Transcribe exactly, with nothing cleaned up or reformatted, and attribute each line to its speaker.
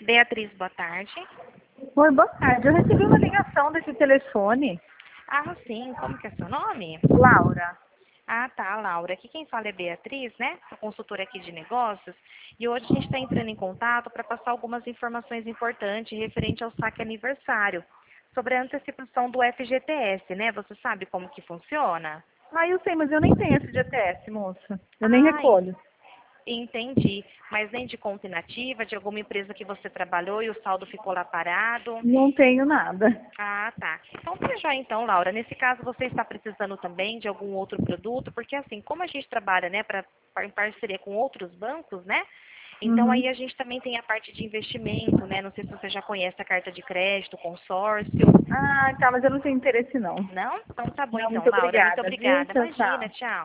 Speaker 1: Beatriz, boa tarde.
Speaker 2: Oi, boa tarde. Eu recebi uma ligação desse telefone.
Speaker 1: Ah, sim. Como que é seu nome?
Speaker 2: Laura.
Speaker 1: Ah, tá, Laura. Aqui quem fala é Beatriz, né? Sou consultora aqui de negócios. E hoje a gente está entrando em contato para passar algumas informações importantes referente ao saque aniversário. Sobre a antecipação do F G T S, né? Você sabe como que funciona?
Speaker 2: Ah, eu sei, mas eu nem tenho F G T S, moça. Eu nem
Speaker 1: Ah,
Speaker 2: recolho.
Speaker 1: entendi. Mas nem de conta inativa, de alguma empresa que você trabalhou e o saldo ficou lá parado?
Speaker 2: Não tenho nada.
Speaker 1: Ah, tá. Então, tá já então, Laura. Nesse caso, você está precisando também de algum outro produto? Porque, assim, como a gente trabalha, né, pra, em parceria com outros bancos, né? Então,
Speaker 2: Uhum.
Speaker 1: aí a gente também tem a parte de investimento, né? Não sei se você já conhece a carta de crédito, consórcio.
Speaker 2: Ah, tá, mas eu não tenho interesse, não.
Speaker 1: Não? Então, tá bom
Speaker 2: Não,
Speaker 1: então,
Speaker 2: muito
Speaker 1: Laura. Muito
Speaker 2: obrigada, viu?
Speaker 1: obrigada.
Speaker 2: Tchau,
Speaker 1: Imagina,
Speaker 2: tchau.
Speaker 1: tchau.